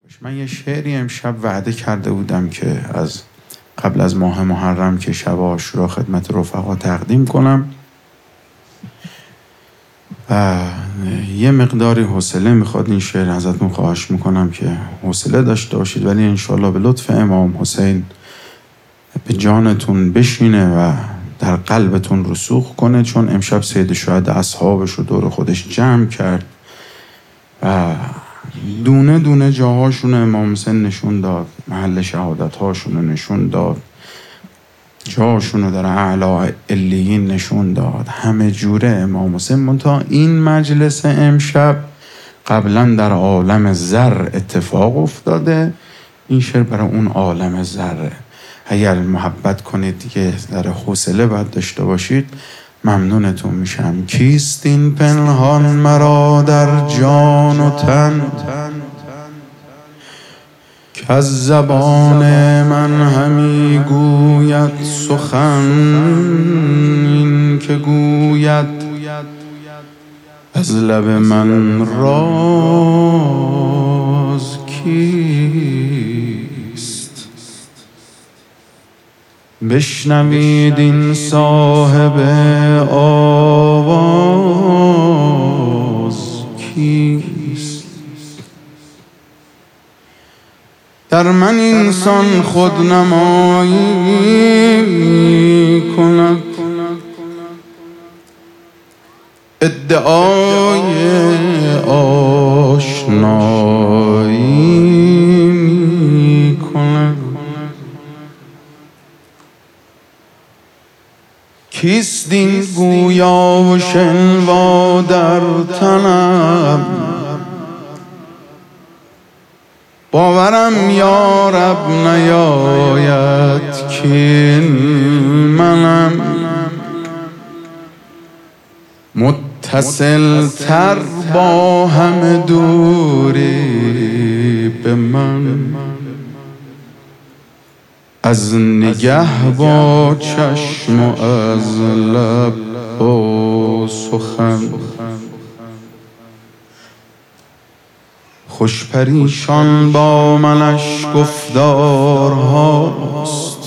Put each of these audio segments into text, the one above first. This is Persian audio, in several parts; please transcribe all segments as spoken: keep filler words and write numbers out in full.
من یه شعری امشب وعده کرده بودم که از قبل از ماه محرم که شب عاشورا خدمت رفقا تقدیم کنم و یه مقداری حوصله میخواد این شعر. ازتون خواهش میکنم که حوصله داشته باشید، ولی انشالله به لطف امام حسین به جانتون بشینه و در قلبتون رسوخ کنه، چون امشب سید شهدا اصحابش رو دور خودش جمع کرد و دونه دونه جاهاشون امام حسین نشون داد، محل شهادت هاشون رو نشون داد، جاشون رو در اعلی علیین نشون داد، همه جوره امام حسین. منتها این مجلس امشب قبلا در عالم زر اتفاق افتاده، این شعر برای اون عالم ذره. اگر محبت کنید که در حوصله باید داشته باشید، ممنونتون میشم. کیست این پنهان مرا در جان و تن، که از زبان من همی گوید سخن، این که گوید از لب من راز کیست. بشنوید این صاحب آواز کیست. در من اینسان خودنمایی کند، ادعای آشنایی می کند. کیست این گویا و شنوا در تنم، باورم یا رب نیاید که منم. متصل تر با همه دوری به من، از نگه با چشم و از لب با سخن. خوش پریشان با منش گفتار هاست،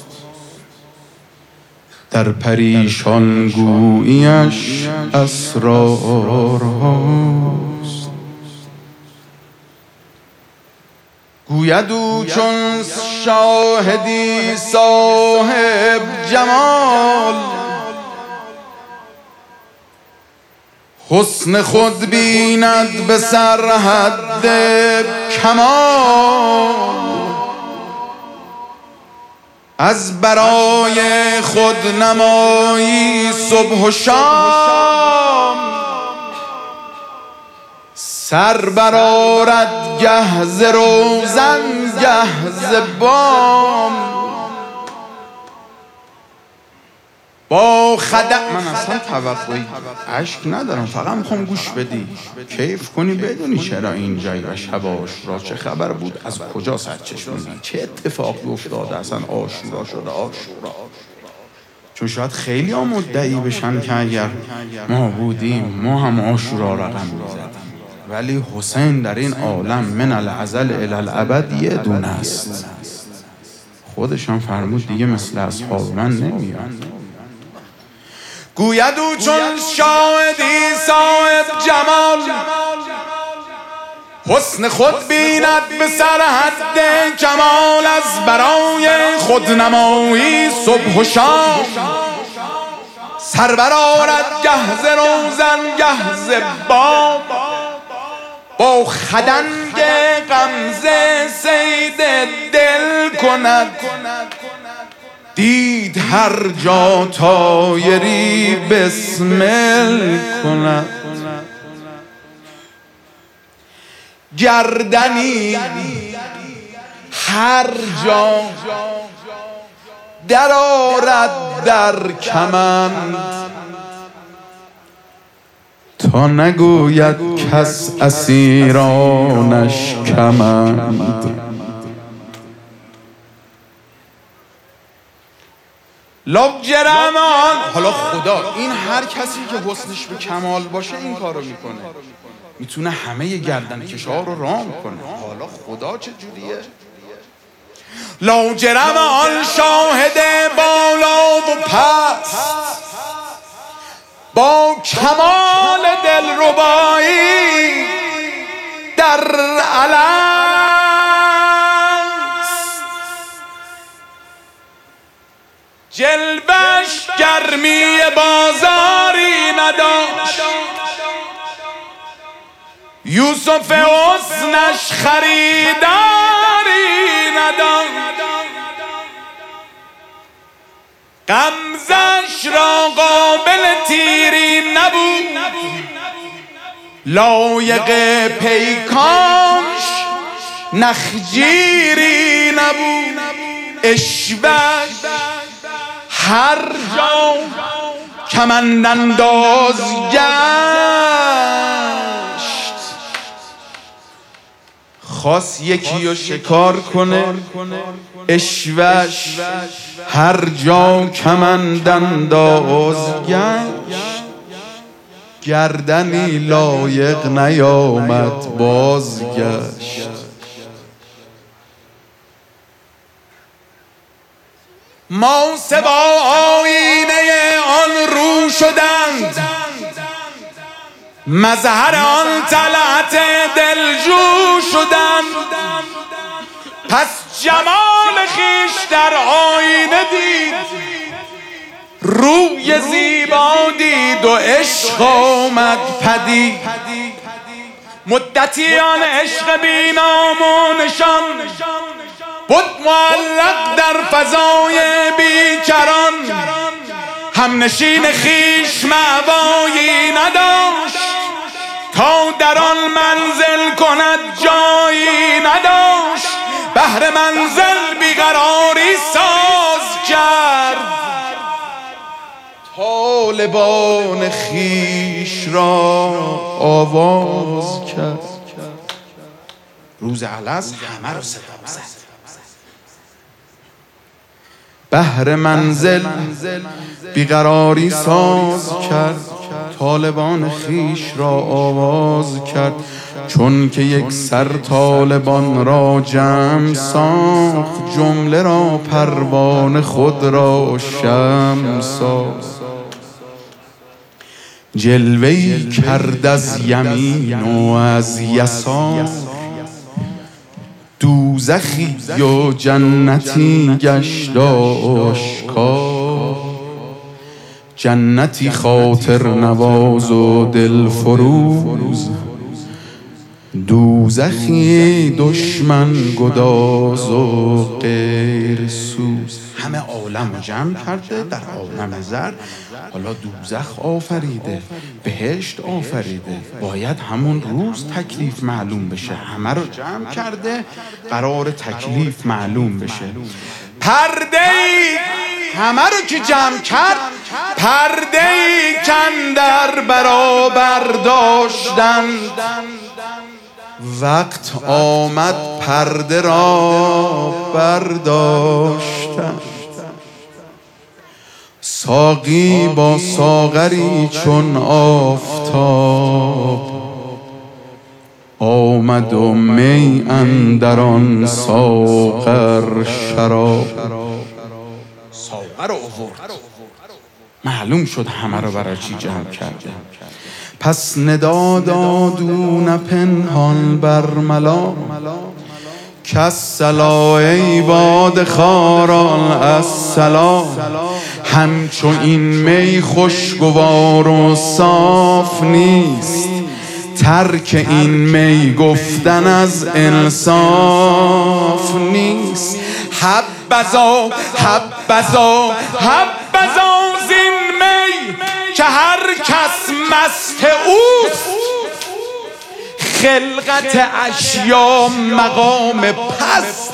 در پریشان گوییش اسرار هاست. گوید او چون شاهدی صاحب جمال، حسن خود بیند به سرحد کمال. از برای خود نمایی صبح و شام، سر برآرد گه ز روزن گه ز بام. با خدم من اصلا توقعی عشق ندارم، فقط میخوام گوش بدی، کیف کنی، بدونی چرا اینجایی و شب عاشورا چه خبر بود، از کجا سرچشمه میگی، چه اتفاقی افتاده اصلا عاشورا شده عاشورا. چون شاید خیلی ها مدعی بشن که اگر ما بودیم ما هم عاشورا رقم میزدیم، ولی حسین در این عالم من الازل الی الابد یه دونه است. خودش هم فرمود دیگه مثل اصحاب من نمیاد. گوید او چون شاهدی صاحب جمال، حسن خود بیند به سرحد کمال. از برای خودنمایی صبح و شام، سر برآرد گه ز روزن گه ز بام. با خدنگ غمزه صید دل کند، دید هر جا طایری بسمل کند. گردنی هر جا در آرد در کمند، تا نگوید کس اسیرانش کمند. لاجرمان. حالا خدا این هر کسی که حسنش به کمال باشه این کارو میکنه. میتونه همه گردنکش‌ها رو رام کنه. حالا خدا چه جوریه؟ لاجرم آن شاهد بالا و پست با کمال دلربایی در الست، جلوش گرمی بازاری نداشت، یوسف حسنش خریداری نداشت، غمزش را قابل تیری نبود، لایق پیکانش نخجیری نبود، عشوه‌ش هر جا کمند انداز گشت. خواست یکی رو شکار کنه، عشوه‌ش هر جا کمند انداز گشت، گردنی لایق نیامد بازگشت. ما سبا آینه آن رو شدند، مظهر آن طلعت دلجو شدند، پس جمال خویش در آینه دید، روی زیبا دید و عشق آمد پدید. مدتی آن عشق بی نام و نشان بود معلق در فضای بیکران، همنشین خویش مأوایی نداشت، تا در آن منزل کند جایی نداشت، بهر منزل بیقراری ساز کرد، طالبان خویش را آواز کرد. روز الست همه رو صدا زد، بهر منزل بیقراری ساز کرد، طالبان خویش را آواز کرد. چون که یک سر طالبان را جمع ساخت، جمله را پروانه خود را شمع ساخت. جلوه‌ای کرد از یمین و از یسار، دوزخی و جنتی گشت آشکار. جنتی خاطر نواز و دل فروز، دوزخی دشمن گداز و غیر سوز. همه عالم رو جمع کرده در عالم زر، حالا دوزخ آفریده، بهشت آفریده، باید همون روز تکلیف معلوم بشه. همه رو جمع کرده قرار تکلیف معلوم بشه. پرده‌ای همه رو که جمع کرد، پرده‌ای کاندر برابر داشتن، وقت آمد پرده را برداشتن. ساقی با ساغری چون آفتاب، آمد و می اندر آن ساغر شراب. ساغر آورد، معلوم شد همه رو برای چی جمع کرده. پس ندا داد او نه پنهان برملا، کالصلا ای باد خاران الصلا. همچو این می خوشگوار و صاف نیست، ترک این می گفتن از انصاف نیست. حبذا حبذا حبذا زین می که هر کس مست اوست، خلقت اشیا مقام پست.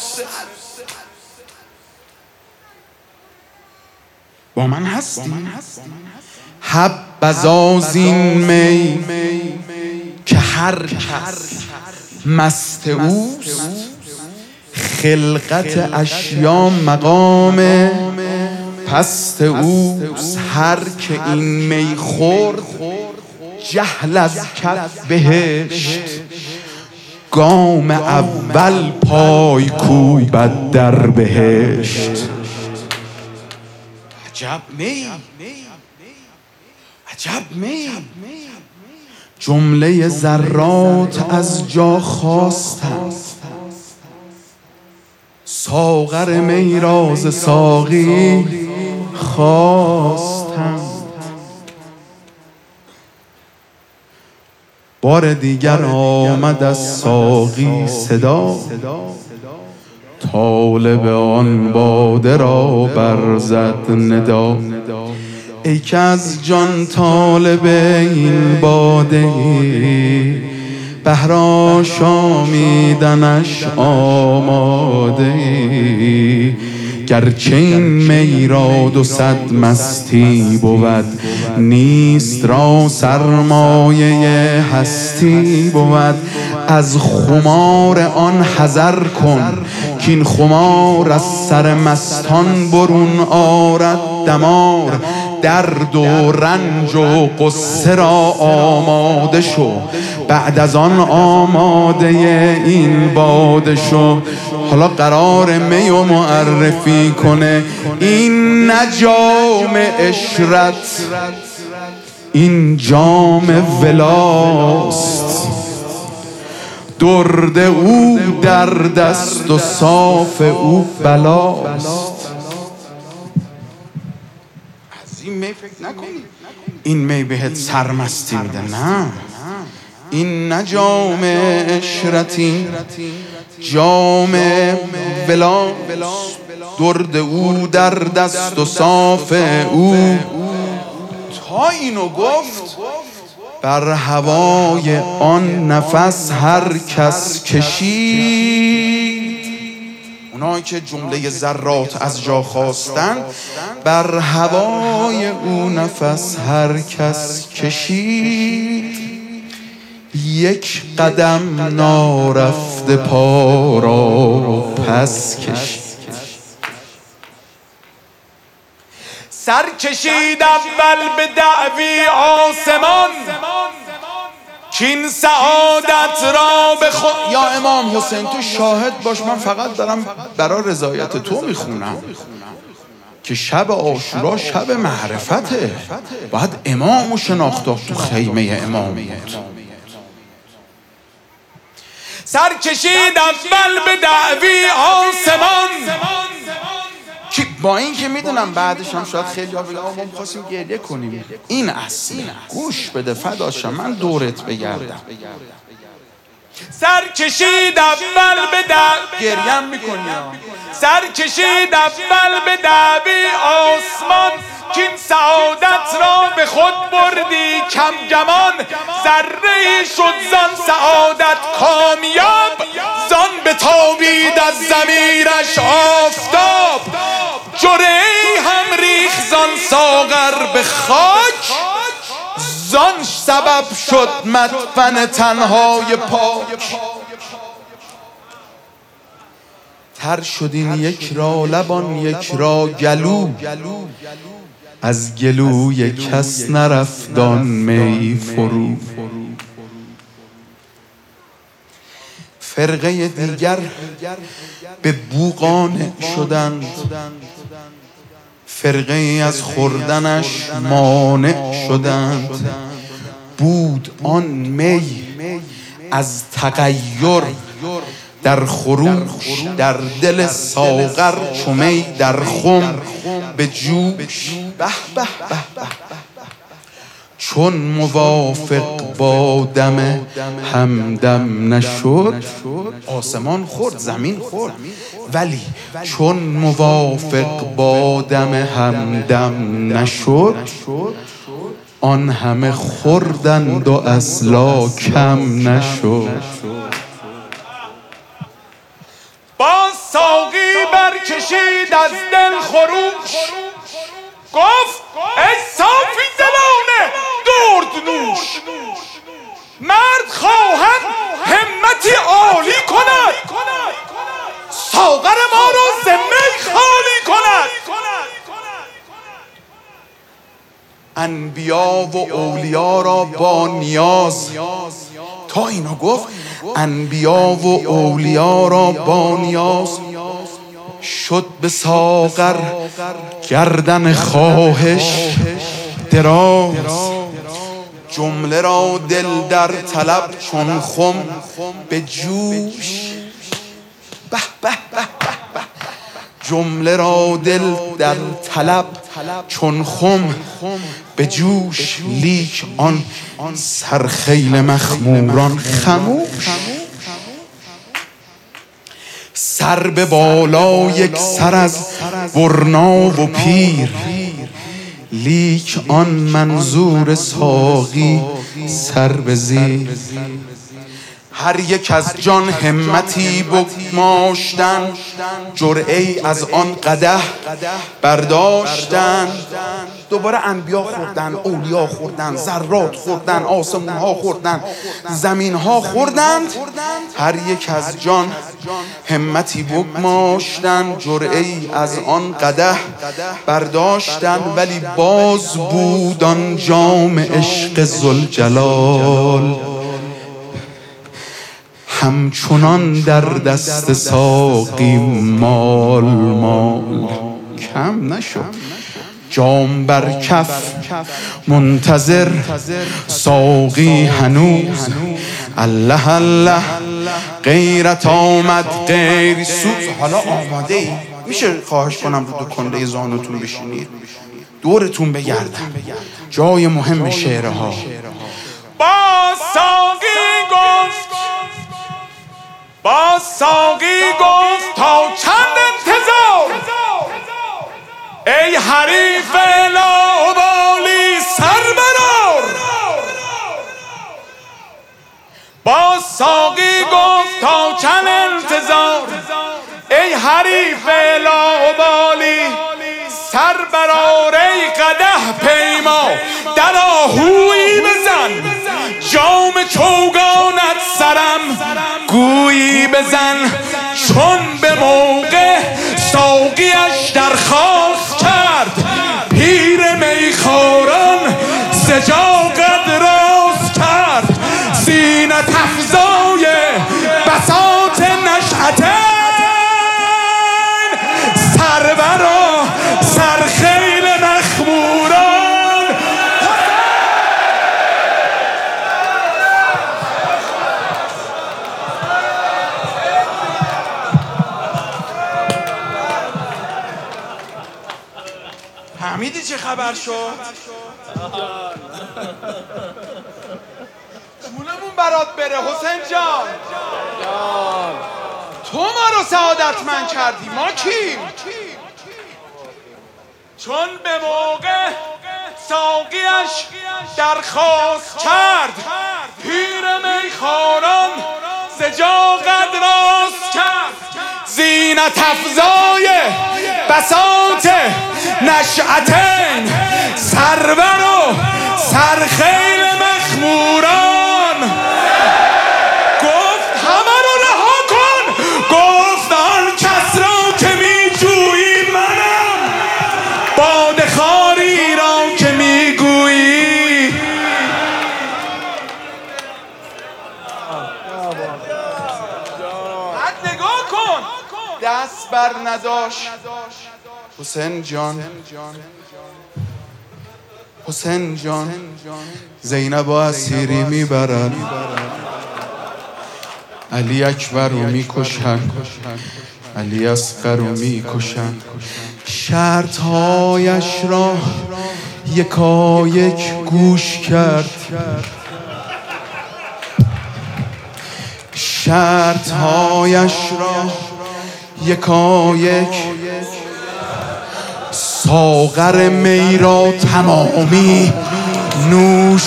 با من هستی؟ حبذا زین می که هر کس مست اوست، خلقت اشیا مقام پست اوست. هر که این می خورد جهل از کف بهشت، گام اول پای کوبد در بهشت. عجب می عجب می جمله ذرات از جا خواستند، ساغر می راز ساقی خواستند. بار دیگر آمد از ساقی صدا، طالب آن باده را برزد ندا. ای که از جان طالب این باده ای، بهر آشامیدنش آماده ای. گرچه این می را دو صد مستی بود، نیست را سرمایه هستی بود. از خمار آن حذر کن، کین خمار از سر مستان برون آرد دمار. درد و رنج و قصه را آماده شو، بعد از آن آماده این باده شو. حالا قرار می و معرفی کنه، این نه جام عشرت، این جام ولاست. درد او در دست و صاف او بلاست. از این می فکر نکنی این می بهت سرمستی میده، نه. این نه جام عشرتی، جام ولاست. درد او در دست و صاف او. تا اینو گفت بر هوای آن نفس هر کس کشید. اونایی که جمله ذرات از جا خواستن، بر هوای او نفس هر کس کشید. یک قدم نارفته پا را پس کشید. سر کشید اول به دعوی آسمان، کین سعادت را به خود. یا امام حسین تو شاهد باش، من فقط دارم برای رضایت تو میخونم که شب عاشورا شب معرفته. باید امامو شناخته تو خیمه امام بود. سر کشید اول به دعوی آسمان، که با این که میدونم بعدش هم شاید خیلی ها بگن ما می‌خواستیم گریه کنیم، این اصلی. گوش بده فداشم، من دورت بگردم. سر کشید اول به دعوی، گریم میکنی. سر کشید اول به دعوی آسمان، کین سعادت را به خود بردی کم گمان. ذره شد زان سعادت کامیاب، زان به تابید از ضمیرش آفتاب. جرعه‌ای هم ریخ زان ساغر به خاک، زان سبب شد مدفن تنهای پاک. تر شد این یک را لبان یک را گلو، از گلوی کس نرفت آن می فرو. فرقه دیگر به بوقان شدند، فرقه ای از خوردنش مانع شدند. بود آن می از تغییر در خروش، در دل ساغر چو می در خم به جوش. به به به به، چون موافق با دم همدم نشد. آسمان خورد زمین خورد، ولی چون موافق با دم همدم نشد. آن همه خوردند و اصلا کم نشد. باز ساقی برکشید از دل خروش، گفت ای صافی دلانه درد نوش. مرد خواهد همتی عالی کند، ساغر ما را ز می خالی کند. انبیا و اولیا را با نیاز. تا اینو گفت انبیا و اولیا را با نیاز، شد به ساغر گردن خواهش دراز. جمله را دل در طلب چون خم به جوش، به به به به، جمله را دل در طلب چون خم به جوش. لیک آن سرخیل مخموران خموش، سر به بالا یک سر از برنا و پیر. لیک آن منظور ساقی سر به زیر. هر یک از جان همتی بگماشتن، جرعه‌ای از آن قدح برداشتن. دوباره انبیا خوردن، اولیا خوردن، ذرات خوردن، آسمون ها خوردن، زمین ها خوردند. هر یک از جان همتی بگماشتن، جرعه‌ای از آن قدح برداشتن. ولی باز بود آن جام عشق ذوالجلال، همچنان در دست ساقی مال مال. کم نشد جام بر کف منتظر ساقی هنوز. الله الله غیرت آمد غیر سوز. حالا آماده ای؟ میشه خواهش کنم رو دو کنده زانوتون بشینید، دورتون بگردم. جای مهم شعره ها. با ساقی گفت با ساقی گفت تا چند انتظار، ای حریف لاابالی سر برآر. با ساقی گفت تا چند انتظار، ای حریف لاابالی سر برآر. ای قدح پیما در آهویی بزن، جام چوگانت سرم گویی بزن. چون به موقع ساقیش درخواست کرد، پیر میخواران سجا قد راست کرد. زینت افزای بساط نشأتین، سرورا سرخیل مخموران. فهمیدی چه خبر شد؟ جونمون برات بره حسین جان. تو ما رو سعادتمند کردی، ما کیم؟ چون به موقع ساقیش درخواست کرد، پیر میخواران سجا قد راست کرد. زینت افزای بساط نشأتین، سرور و سرخیل مخموران. گفت همه رو رها کن، گفت آن کس را که می جویی منم، باده خواری را که می گویی. بعد نگاه کن، دست بر نداشت حسین جان. حسین جان زینب و اسیری میبرد، علی اکبر رو میکشن، علی اصغر رو میکشن. شرطهایش را یکا یک گوش کرد، شرطهایش را یکا یک. ساغر می را تمامی نوش.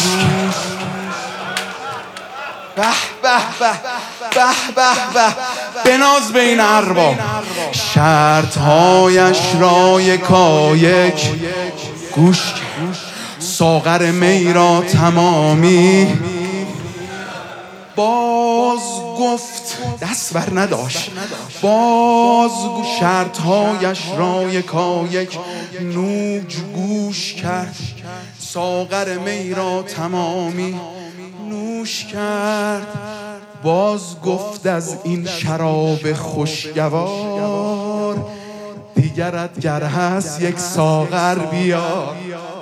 به به به به به به بناز بین ارباب. شرطهایش را یکا یک گوش. ساغر می را تمامی باز گفت، دست بر نداشت. باز شرطهایش را یکا یک نوج گوش کرد. ساغر می را تمامی نوش کرد. باز گفت از این شراب خوشگوار دیگرت گر هست یک ساغر بیار.